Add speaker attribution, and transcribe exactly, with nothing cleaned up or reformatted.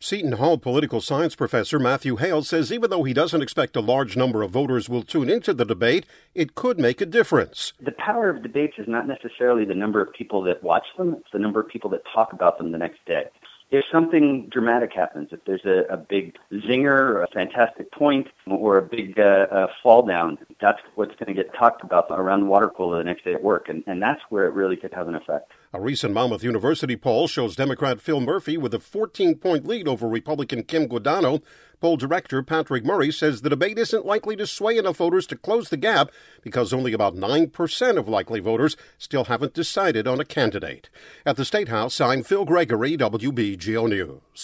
Speaker 1: Seton Hall political science professor Matthew Hale says even though he doesn't expect a large number of voters will tune into the debate, it could make a difference.
Speaker 2: The power of debates is not necessarily the number of people that watch them, it's the number of people that talk about them the next day. If something dramatic happens, if there's a, a big zinger, a fantastic point, or a big uh, uh, fall down, that's what's going to get talked about around the water cooler the next day at work, and, and that's where it really could have an effect.
Speaker 1: A recent Monmouth University poll shows Democrat Phil Murphy with a fourteen-point lead over Republican Kim Guadagno. Poll director Patrick Murray says the debate isn't likely to sway enough voters to close the gap because only about nine percent of likely voters still haven't decided on a candidate. At the State House, I'm Phil Gregory, W B G O News.